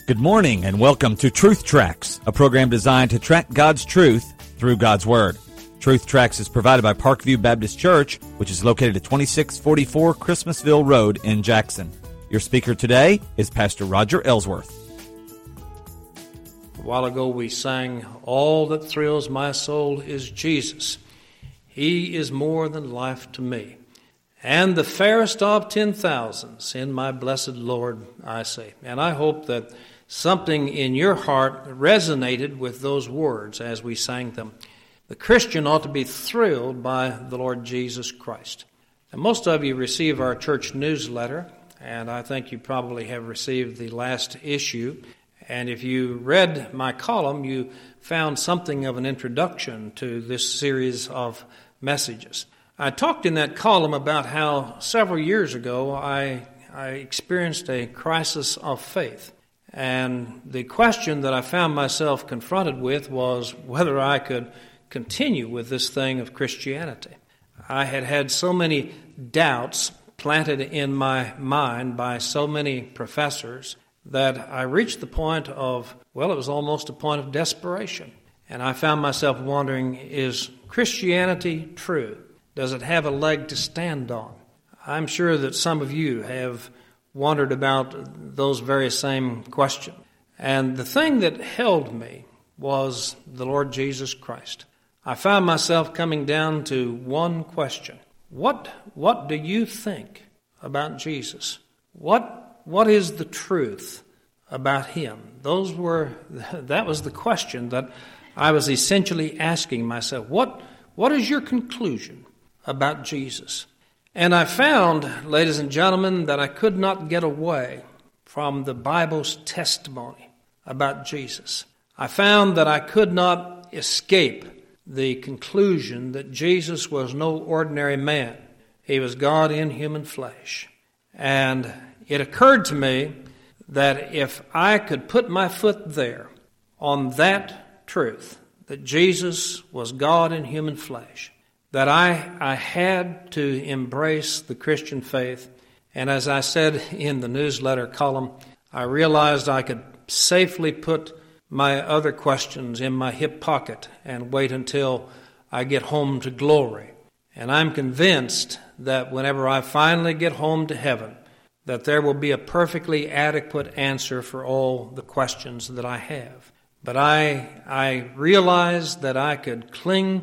Good morning and welcome to Truth Tracks, a program designed to track God's truth through God's Word. Truth Tracks is provided by Parkview Baptist Church, which is located at 2644 Christmasville Road in Jackson. Your speaker today is Pastor Roger Ellsworth. A while ago we sang, "All that thrills my soul is Jesus. He is more than life to me. And the fairest of 10,000s in my blessed Lord, I say." And I hope that something in your heart resonated with those words as we sang them. The Christian ought to be thrilled by the Lord Jesus Christ. And most of you receive our church newsletter, and I think you probably have received the last issue. And if you read my column, you found something of an introduction to this series of messages. I talked in that column about how several years ago I experienced a crisis of faith. And the question that I found myself confronted with was whether I could continue with this thing of Christianity. I had had so many doubts planted in my mind by so many professors that I reached the point of, it was almost a point of desperation. And I found myself wondering, is Christianity true? Does it have a leg to stand on? I'm sure that some of you have wondered about those very same questions. And the thing that held me was the Lord Jesus Christ. I found myself coming down to one question. What do you think about Jesus? What is the truth about him? That was the question that I was essentially asking myself. What is your conclusion about Jesus? And I found, ladies and gentlemen, that I could not get away from the Bible's testimony about Jesus. I found that I could not escape the conclusion that Jesus was no ordinary man. He was God in human flesh. And it occurred to me that if I could put my foot there on that truth, that Jesus was God in human flesh, that I had to embrace the Christian faith. And as I said in the newsletter column, I realized I could safely put my other questions in my hip pocket and wait until I get home to glory. And I'm convinced that whenever I finally get home to heaven, that there will be a perfectly adequate answer for all the questions that I have. But I realized that I could cling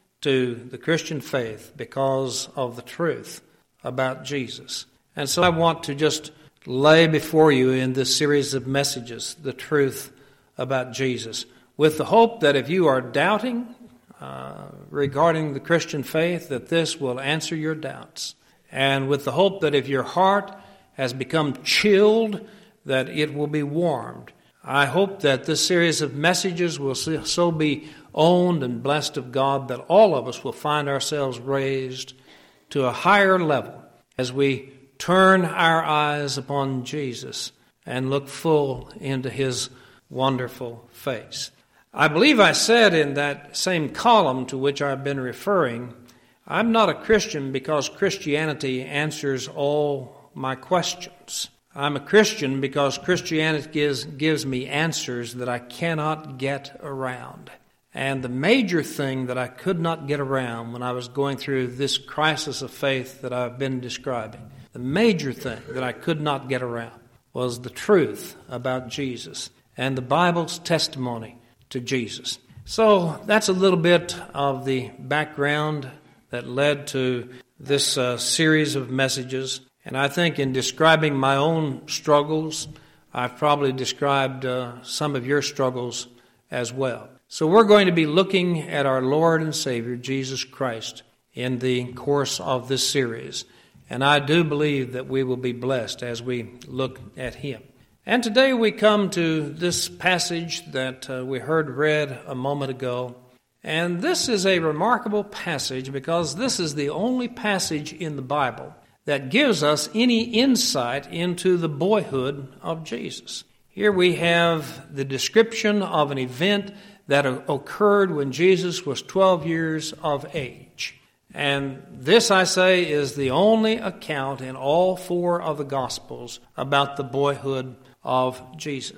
to the Christian faith because of the truth about Jesus. And so I want to just lay before you in this series of messages the truth about Jesus, with the hope that if you are doubting regarding the Christian faith, that this will answer your doubts. And with the hope that if your heart has become chilled, that it will be warmed. I hope that this series of messages will so be owned and blessed of God that all of us will find ourselves raised to a higher level as we turn our eyes upon Jesus and look full into his wonderful face. I believe I said in that same column to which I've been referring, I'm not a Christian because Christianity answers all my questions. I'm a Christian because Christianity gives me answers that I cannot get around. And the major thing that I could not get around when I was going through this crisis of faith that I've been describing, the major thing that I could not get around was the truth about Jesus and the Bible's testimony to Jesus. So that's a little bit of the background that led to this series of messages. And I think in describing my own struggles, I've probably described some of your struggles as well. So we're going to be looking at our Lord and Savior, Jesus Christ, in the course of this series. And I do believe that we will be blessed as we look at him. And today we come to this passage that we heard read a moment ago. And this is a remarkable passage because this is the only passage in the Bible that gives us any insight into the boyhood of Jesus. Here we have the description of an event that occurred when Jesus was 12 years of age. And this, I say, is the only account in all four of the Gospels about the boyhood of Jesus.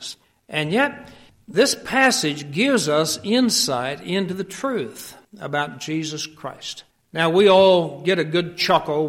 And yet, this passage gives us insight into the truth about Jesus Christ. Now, we all get a good chuckle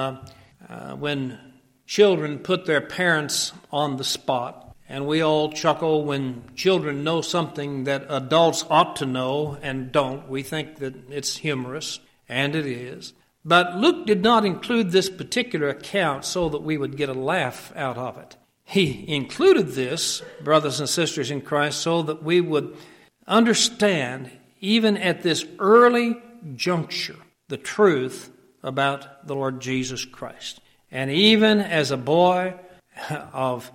when children put their parents on the spot, and we all chuckle when children know something that adults ought to know and don't. We think that it's humorous, and it is. But Luke did not include this particular account so that we would get a laugh out of it. He included this, brothers and sisters in Christ, so that we would understand, even at this early juncture, the truth about the Lord Jesus Christ. And even as a boy of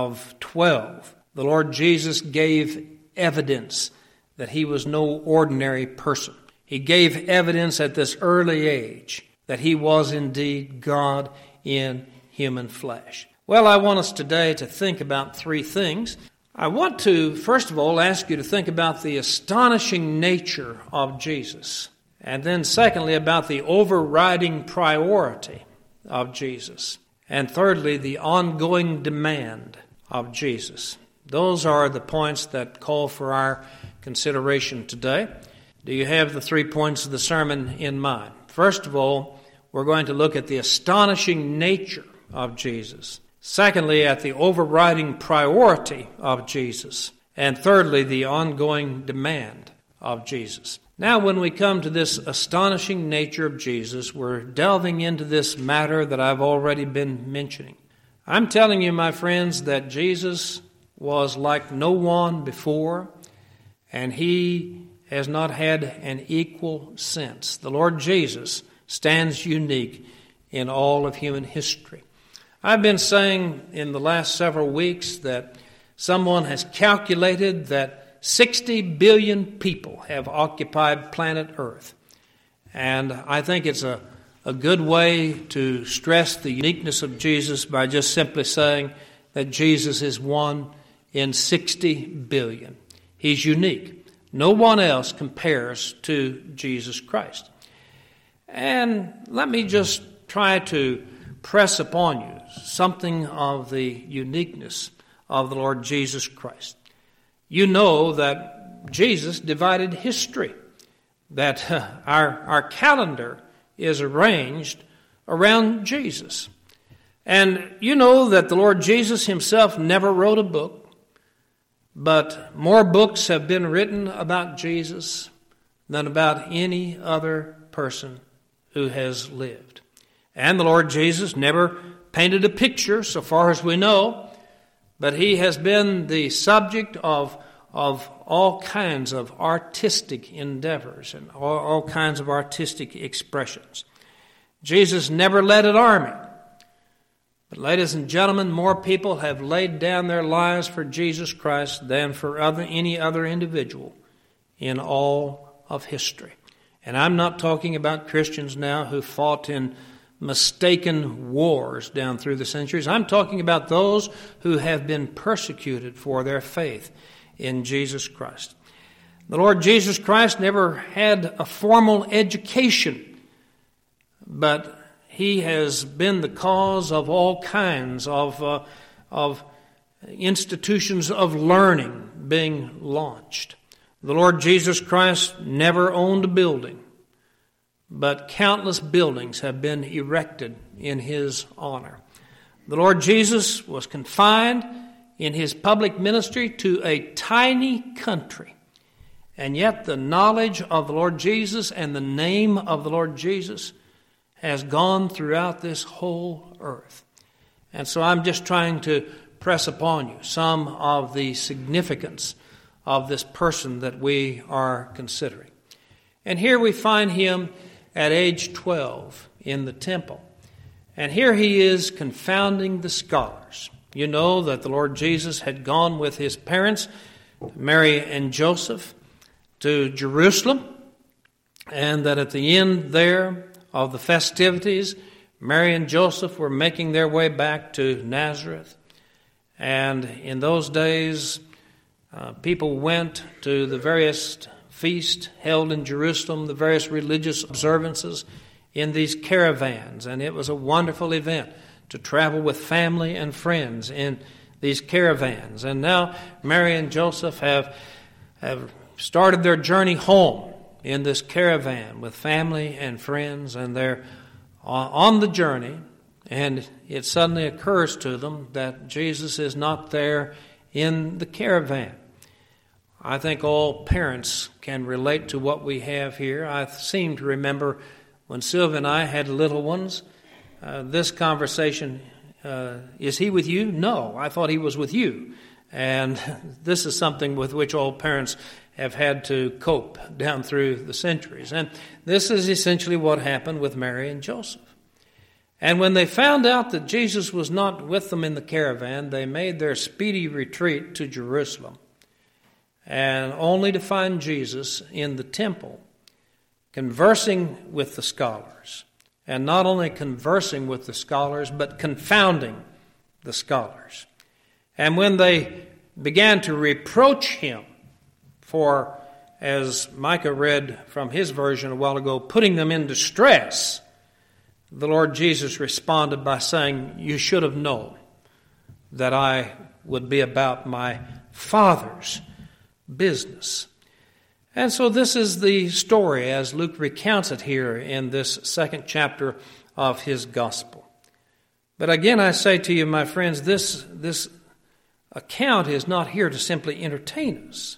12, the Lord Jesus gave evidence that he was no ordinary person. He gave evidence at this early age that he was indeed God in human flesh. Well, I want us today to think about three things. I want to, first of all, ask you to think about the astonishing nature of Jesus. And then secondly, about the overriding priority of Jesus. And thirdly, the ongoing demand of Jesus. Those are the points that call for our consideration today. Do you have the 3 points of the sermon in mind? First of all, we're going to look at the astonishing nature of Jesus. Secondly, at the overriding priority of Jesus. And thirdly, the ongoing demand of Jesus. Now, when we come to this astonishing nature of Jesus, we're delving into this matter that I've already been mentioning. I'm telling you, my friends, that Jesus was like no one before, and he has not had an equal since. The Lord Jesus stands unique in all of human history. I've been saying in the last several weeks that someone has calculated that 60 billion people have occupied planet Earth. And I think it's a good way to stress the uniqueness of Jesus by just simply saying that Jesus is one in 60 billion. He's unique. No one else compares to Jesus Christ. And let me just try to press upon you something of the uniqueness of the Lord Jesus Christ. You know that Jesus divided history, that our calendar is arranged around Jesus. And you know that the Lord Jesus himself never wrote a book, but more books have been written about Jesus than about any other person who has lived. And the Lord Jesus never painted a picture, so far as we know, but he has been the subject of all kinds of artistic endeavors and all kinds of artistic expressions. Jesus never led an army. But ladies and gentlemen, more people have laid down their lives for Jesus Christ than for any other individual in all of history. And I'm not talking about Christians now who fought in mistaken wars down through the centuries. I'm talking about those who have been persecuted for their faith in Jesus Christ. The Lord Jesus Christ never had a formal education, but he has been the cause of all kinds of institutions of learning being launched. The Lord Jesus Christ never owned a building, but countless buildings have been erected in his honor. The Lord Jesus was confined in his public ministry to a tiny country, and yet the knowledge of the Lord Jesus and the name of the Lord Jesus has gone throughout this whole earth. And so I'm just trying to press upon you some of the significance of this person that we are considering. And here we find him at age 12 in the temple. And here he is confounding the scholars. You know that the Lord Jesus had gone with his parents, Mary and Joseph, to Jerusalem, and that at the end there of the festivities, Mary and Joseph were making their way back to Nazareth. And in those days, people went to the various feasts held in Jerusalem, the various religious observances in these caravans. And it was a wonderful event to travel with family and friends in these caravans. And now Mary and Joseph have started their journey home in this caravan with family and friends, and they're on the journey, and it suddenly occurs to them that Jesus is not there in the caravan. I think all parents can relate to what we have here. I seem to remember when Sylvia and I had little ones, this conversation, is he with you? No, I thought he was with you. And this is something with which all parents have had to cope down through the centuries. And this is essentially what happened with Mary and Joseph. And when they found out that Jesus was not with them in the caravan, they made their speedy retreat to Jerusalem, and only to find Jesus in the temple, conversing with the scholars. And not only conversing with the scholars, but confounding the scholars. And when they began to reproach him for, as Micah read from his version a while ago, putting them in distress, the Lord Jesus responded by saying, "You should have known that I would be about my Father's business." And so this is the story as Luke recounts it here in this second chapter of his gospel. But again, I say to you, my friends, this account is not here to simply entertain us.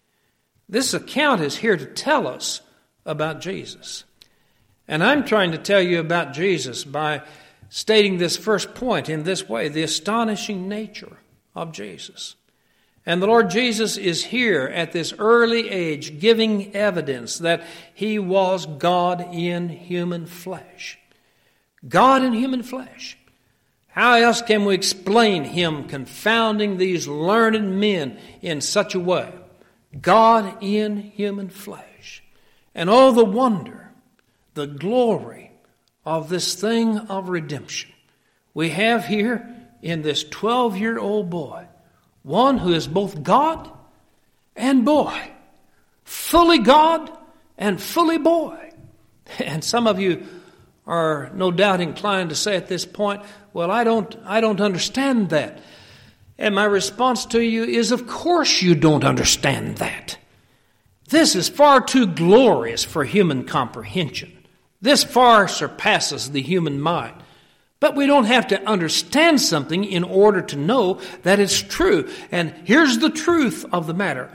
This account is here to tell us about Jesus. And I'm trying to tell you about Jesus by stating this first point in this way, the astonishing nature of Jesus. And the Lord Jesus is here at this early age giving evidence that he was God in human flesh. God in human flesh. How else can we explain him confounding these learned men in such a way? God in human flesh. And oh, the wonder, the glory of this thing of redemption we have here in this 12-year-old boy. One who is both God and boy. Fully God and fully boy. And some of you are no doubt inclined to say at this point, well, I don't understand that. And my response to you is, of course you don't understand that. This is far too glorious for human comprehension. This far surpasses the human mind. But we don't have to understand something in order to know that it's true. And here's the truth of the matter.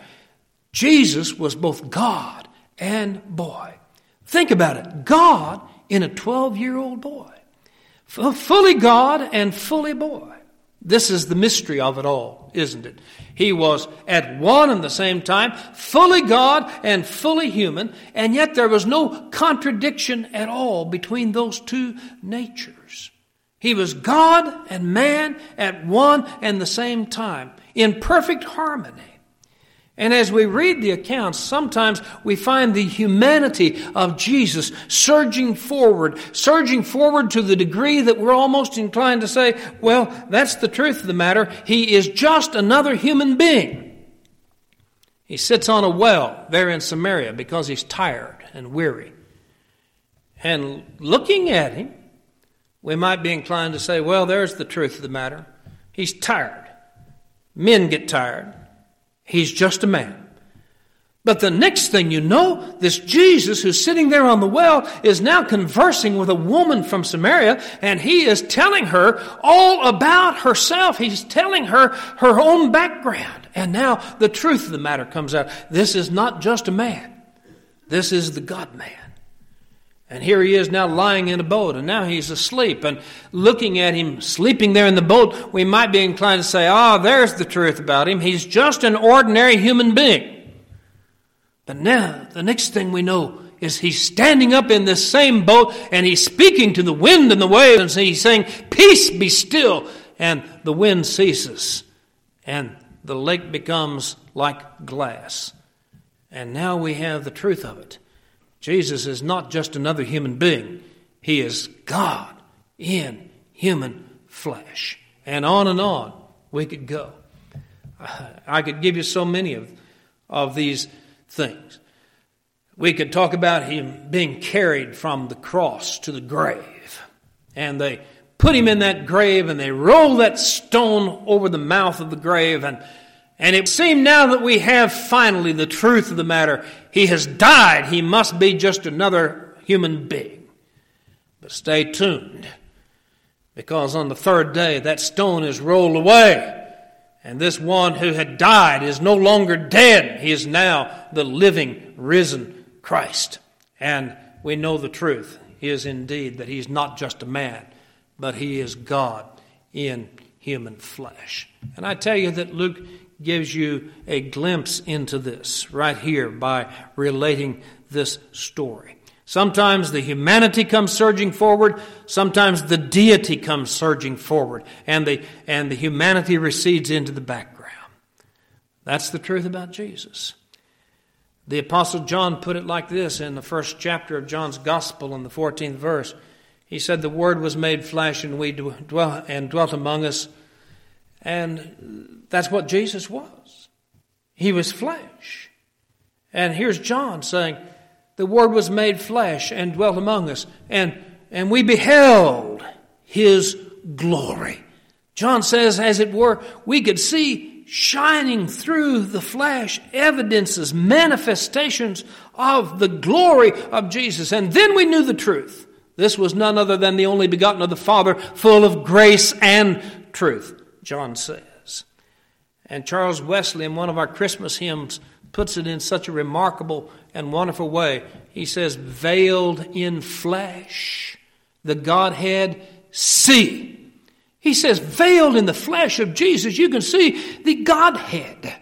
Jesus was both God and boy. Think about it. God in a 12-year-old boy. Fully God and fully boy. This is the mystery of it all, isn't it? He was at one and the same time, fully God and fully human, and yet there was no contradiction at all between those two natures. He was God and man at one and the same time, in perfect harmony. And as we read the accounts, sometimes we find the humanity of Jesus surging forward to the degree that we're almost inclined to say, well, that's the truth of the matter. He is just another human being. He sits on a well there in Samaria because he's tired and weary. And looking at him, we might be inclined to say, well, there's the truth of the matter. He's tired. Men get tired. He's just a man. But the next thing you know, this Jesus who's sitting there on the well is now conversing with a woman from Samaria, and he is telling her all about herself. He's telling her her own background. And now the truth of the matter comes out. This is not just a man. This is the God-man. And here he is now lying in a boat, and now he's asleep. And looking at him sleeping there in the boat, we might be inclined to say, there's the truth about him. He's just an ordinary human being. But now, the next thing we know is he's standing up in this same boat, and he's speaking to the wind and the waves, and he's saying, "Peace, be still." And the wind ceases, and the lake becomes like glass. And now we have the truth of it. Jesus is not just another human being. He is God in human flesh. And on we could go. I could give you so many of these things. We could talk about him being carried from the cross to the grave. And they put him in that grave, and they rolled that stone over the mouth of the grave, and it seemed now that we have finally the truth of the matter. He has died. He must be just another human being. But stay tuned, because on the third day that stone is rolled away, and this one who had died is no longer dead. He is now the living, risen Christ. And we know the truth is indeed that he's not just a man, but he is God in human flesh. And I tell you that Luke gives you a glimpse into this right here by relating this story. Sometimes the humanity comes surging forward. Sometimes the deity comes surging forward. And the humanity recedes into the background. That's the truth about Jesus. The Apostle John put it like this in the first chapter of John's Gospel in the 14th verse. He said, "The Word was made flesh and we dwelt among us." And that's what Jesus was. He was flesh. And here's John saying, "The Word was made flesh and dwelt among us, and we beheld His glory." John says, as it were, we could see shining through the flesh evidences, manifestations of the glory of Jesus. And then we knew the truth. This was none other than the only begotten of the Father, full of grace and truth, John says. And Charles Wesley, in one of our Christmas hymns, puts it in such a remarkable and wonderful way. He says, "Veiled in flesh, the Godhead see." He says, veiled in the flesh of Jesus, you can see the Godhead.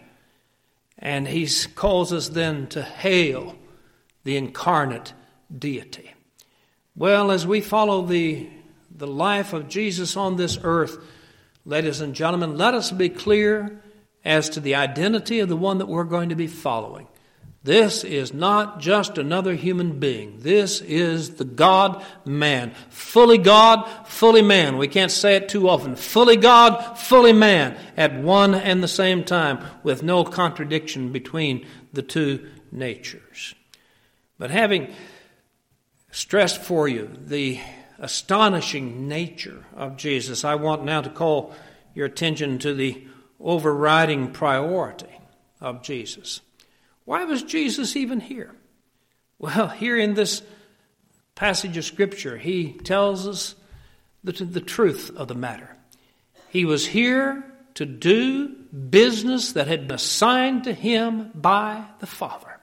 And he calls us then to hail the incarnate deity. Well, as we follow the life of Jesus on this earth, ladies and gentlemen, let us be clear as to the identity of the one that we're going to be following. This is not just another human being. This is the God-man. Fully God, fully man. We can't say it too often. Fully God, fully man at one and the same time, with no contradiction between the two natures. But having stressed for you the astonishing nature of Jesus, I want now to call your attention to the overriding priority of Jesus. Why was Jesus even here? Well, here in this passage of Scripture, he tells us the truth of the matter. He was here to do business that had been assigned to him by the Father.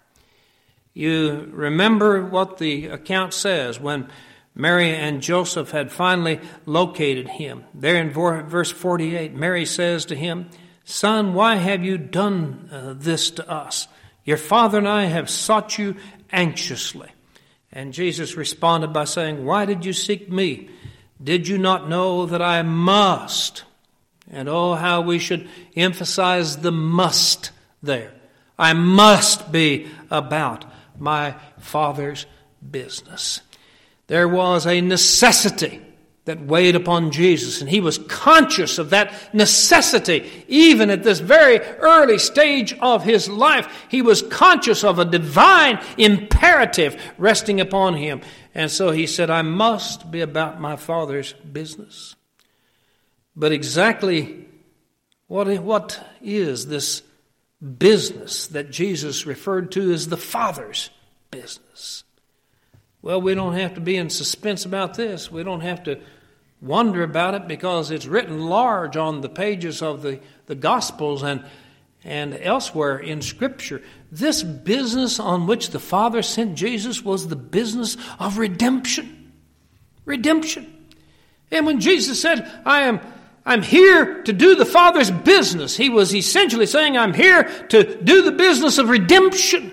You remember what the account says when Mary and Joseph had finally located him. There in verse 48, Mary says to him, "Son, why have you done this to us? Your father and I have sought you anxiously." And Jesus responded by saying, "Why did you seek me? Did you not know that I must?" And oh, how we should emphasize the must there. I must be about my Father's business. There was a necessity that weighed upon Jesus, and he was conscious of that necessity. Even at this very early stage of his life, he was conscious of a divine imperative resting upon him. And so he said, "I must be about my Father's business." But exactly what is this business that Jesus referred to as the Father's business? Well, we don't have to be in suspense about this. We don't have to wonder about it, because it's written large on the pages of the Gospels and elsewhere in Scripture. This business on which the Father sent Jesus was the business of redemption. Redemption. And when Jesus said, I'm here to do the Father's business, he was essentially saying, I'm here to do the business of redemption.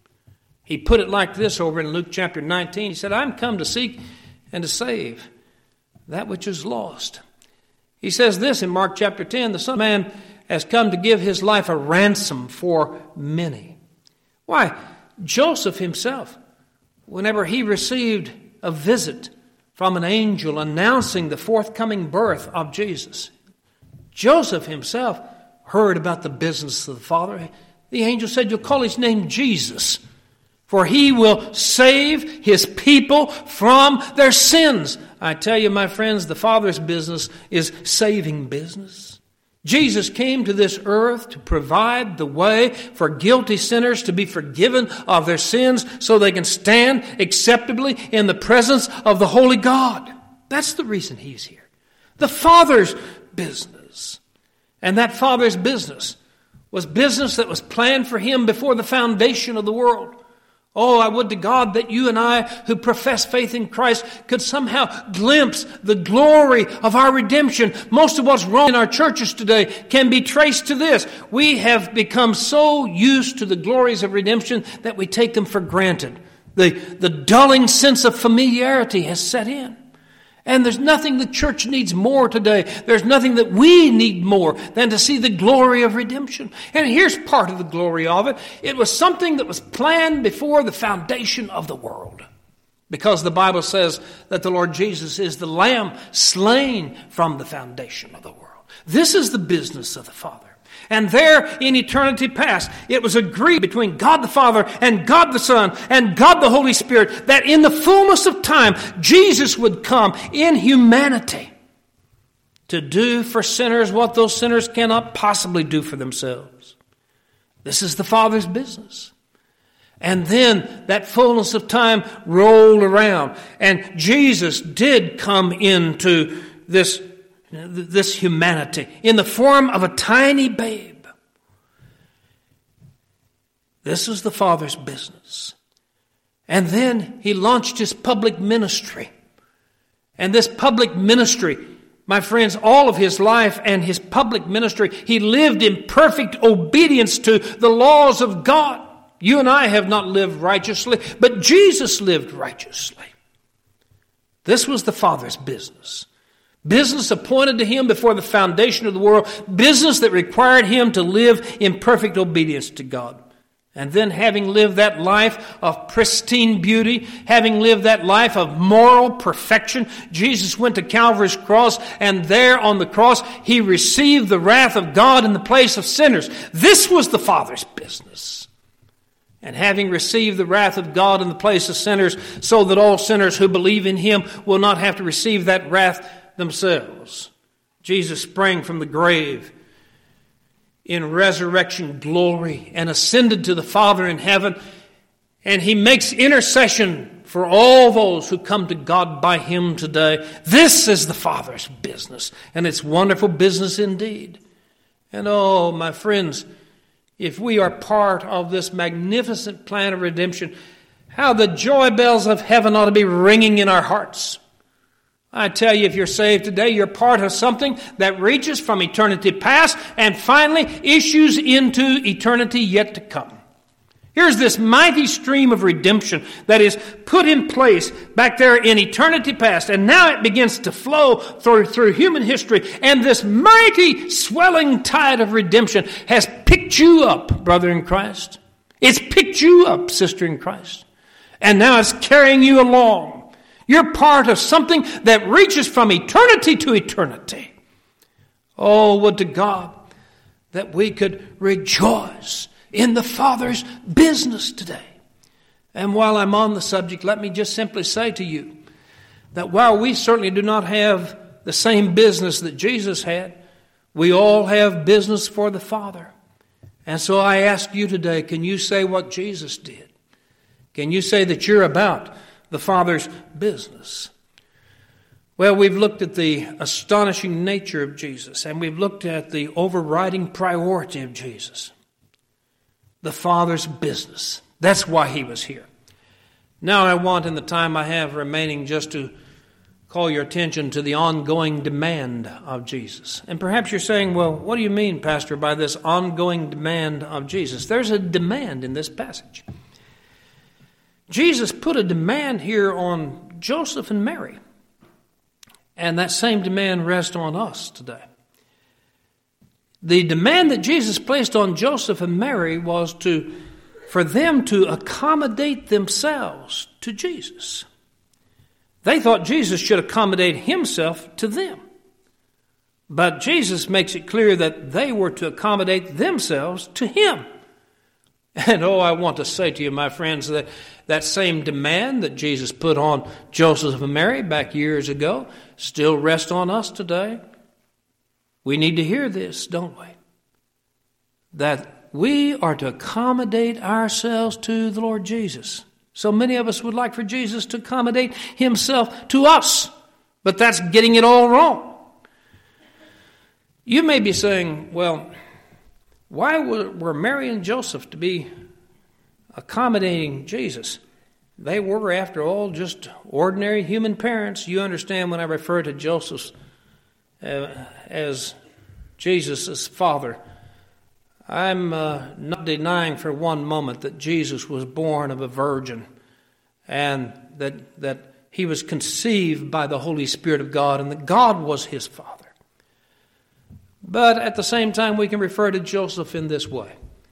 He put it like this over in Luke chapter 19. He said, "I'm come to seek and to save that which is lost." He says this in Mark chapter 10, "The Son of Man has come to give his life a ransom for many." Why, Joseph himself, whenever he received a visit from an angel announcing the forthcoming birth of Jesus, Joseph himself heard about the business of the Father. The angel said, "You'll call his name Jesus, for he will save his people from their sins." I tell you, my friends, the Father's business is saving business. Jesus came to this earth to provide the way for guilty sinners to be forgiven of their sins so they can stand acceptably in the presence of the holy God. That's the reason He's here. The Father's business. And that Father's business was business that was planned for Him before the foundation of the world. Oh, I would to God that you and I who profess faith in Christ could somehow glimpse the glory of our redemption. Most of what's wrong in our churches today can be traced to this. We have become so used to the glories of redemption that we take them for granted. The dulling sense of familiarity has set in. And there's nothing the church needs more today. There's nothing that we need more than to see the glory of redemption. And here's part of the glory of it. It was something that was planned before the foundation of the world. Because the Bible says that the Lord Jesus is the Lamb slain from the foundation of the world. This is the business of the Father. And there in eternity past, it was agreed between God the Father and God the Son and God the Holy Spirit that in the fullness of time, Jesus would come in humanity to do for sinners what those sinners cannot possibly do for themselves. This is the Father's business. And then that fullness of time rolled around, and Jesus did come into this humanity in the form of a tiny babe. This is the Father's business. And then He launched His public ministry. And this public ministry, my friends, all of His life and His public ministry, He lived in perfect obedience to the laws of God. You and I have not lived righteously, but Jesus lived righteously. This was the Father's business. Business appointed to Him before the foundation of the world. Business that required Him to live in perfect obedience to God. And then having lived that life of pristine beauty, having lived that life of moral perfection, Jesus went to Calvary's cross, and there on the cross He received the wrath of God in the place of sinners. This was the Father's business. And having received the wrath of God in the place of sinners, so that all sinners who believe in Him will not have to receive that wrath themselves. Jesus sprang from the grave in resurrection glory and ascended to the Father in heaven, and He makes intercession for all those who come to God by Him today. This is the Father's business, and it's wonderful business indeed. And oh, my friends, if we are part of this magnificent plan of redemption, how the joy bells of heaven ought to be ringing in our hearts. I tell you, if you're saved today, you're part of something that reaches from eternity past and finally issues into eternity yet to come. Here's this mighty stream of redemption that is put in place back there in eternity past, and now it begins to flow through human history, and this mighty swelling tide of redemption has picked you up, brother in Christ. It's picked you up, sister in Christ. And now it's carrying you along. You're part of something that reaches from eternity to eternity. Oh, would to God that we could rejoice in the Father's business today. And while I'm on the subject, let me just simply say to you that while we certainly do not have the same business that Jesus had, we all have business for the Father. And so I ask you today, can you say what Jesus did? Can you say that you're about the Father's business? Well, we've looked at the astonishing nature of Jesus, and we've looked at the overriding priority of Jesus. The Father's business. That's why He was here. Now I want, in the time I have remaining, just to call your attention to the ongoing demand of Jesus. And perhaps you're saying, well, what do you mean, Pastor, by this ongoing demand of Jesus? There's a demand in this passage. Jesus put a demand here on Joseph and Mary. And that same demand rests on us today. The demand that Jesus placed on Joseph and Mary was for them to accommodate themselves to Jesus. They thought Jesus should accommodate Himself to them. But Jesus makes it clear that they were to accommodate themselves to Him. And I want to say to you, my friends, that that same demand that Jesus put on Joseph and Mary back years ago still rests on us today. We need to hear this, don't we? That we are to accommodate ourselves to the Lord Jesus. So many of us would like for Jesus to accommodate himself to us, but that's getting it all wrong. You may be saying, well, why were Mary and Joseph to be accommodating Jesus? They were, after all, just ordinary human parents. You understand when I refer to Joseph as Jesus' father, I'm not denying for one moment that Jesus was born of a virgin and that he was conceived by the Holy Spirit of God and that God was his father. But at the same time, we can refer to Joseph in this way.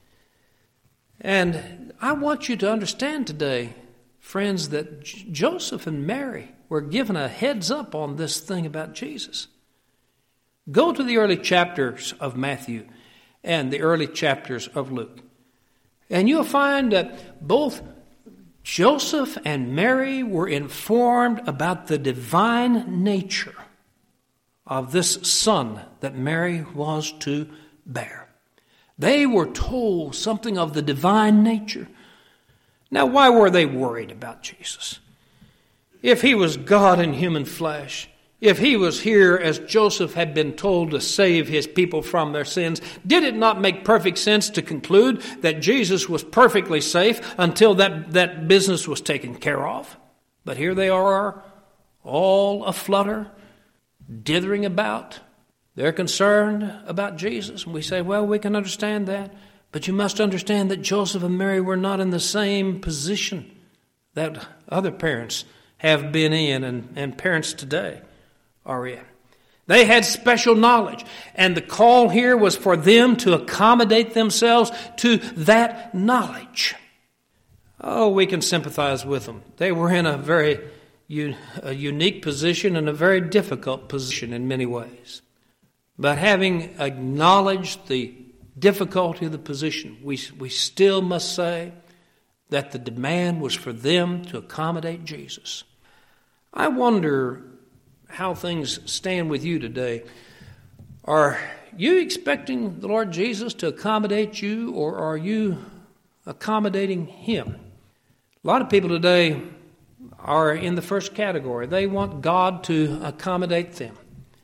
And I want you to understand today, friends, that Joseph and Mary were given a heads up on this thing about Jesus. Go to the early chapters of Matthew and the early chapters of Luke, and you'll find that both Joseph and Mary were informed about the divine nature of this son that Mary was to bear. They were told something of the divine nature. Now, why were they worried about Jesus? If he was God in human flesh, if he was here as Joseph had been told to save his people from their sins, did it not make perfect sense to conclude that Jesus was perfectly safe until that business was taken care of? But here they are, all aflutter, dithering about. They're concerned about Jesus. And we say, well, we can understand that. But you must understand that Joseph and Mary were not in the same position that other parents have been in and parents today are in. They had special knowledge. And the call here was for them to accommodate themselves to that knowledge. Oh, we can sympathize with them. They were in a very unique position and a very difficult position in many ways. But having acknowledged the difficulty of the position, we still must say that the demand was for them to accommodate Jesus. I wonder how things stand with you today. Are you expecting the Lord Jesus to accommodate you, or are you accommodating him? A lot of people today are in the first category. They want God to accommodate them.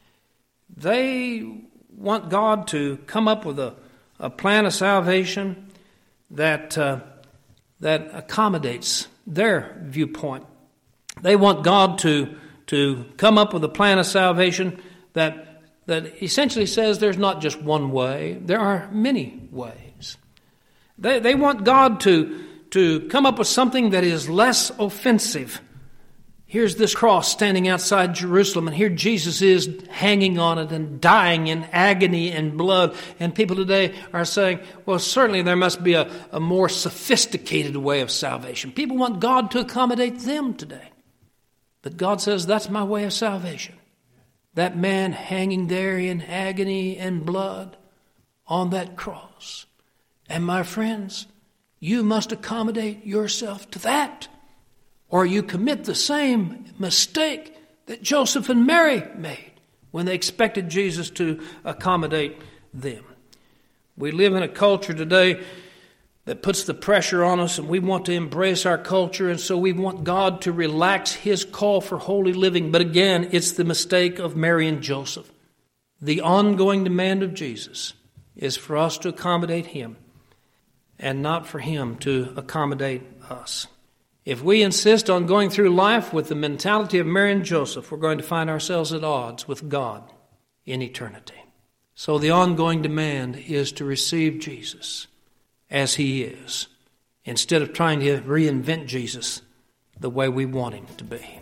They want God to come up with a plan of salvation that accommodates their viewpoint. They want God to come up with a plan of salvation that essentially says there's not just one way, there are many ways. They want God to come up with something that is less offensive. Here's this cross standing outside Jerusalem, and here Jesus is hanging on it and dying in agony and blood. And people today are saying, well, certainly there must be a more sophisticated way of salvation. People want God to accommodate them today. But God says, that's my way of salvation. That man hanging there in agony and blood on that cross. And my friends, you must accommodate yourself to that, or you commit the same mistake that Joseph and Mary made when they expected Jesus to accommodate them. We live in a culture today that puts the pressure on us, and we want to embrace our culture, and so we want God to relax his call for holy living. But again, it's the mistake of Mary and Joseph. The ongoing demand of Jesus is for us to accommodate him and not for him to accommodate us. If we insist on going through life with the mentality of Mary and Joseph, we're going to find ourselves at odds with God in eternity. So the ongoing demand is to receive Jesus as he is, instead of trying to reinvent Jesus the way we want him to be.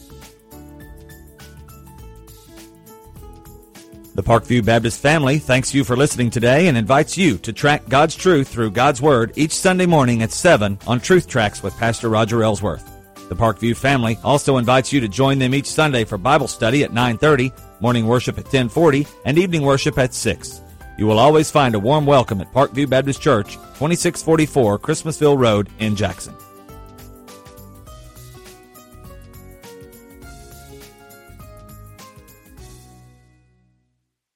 The Parkview Baptist family thanks you for listening today and invites you to track God's truth through God's Word each Sunday morning at 7 on Truth Tracks with Pastor Roger Ellsworth. The Parkview family also invites you to join them each Sunday for Bible study at 9:30, morning worship at 10:40, and evening worship at 6. You will always find a warm welcome at Parkview Baptist Church, 2644 Christmasville Road in Jackson.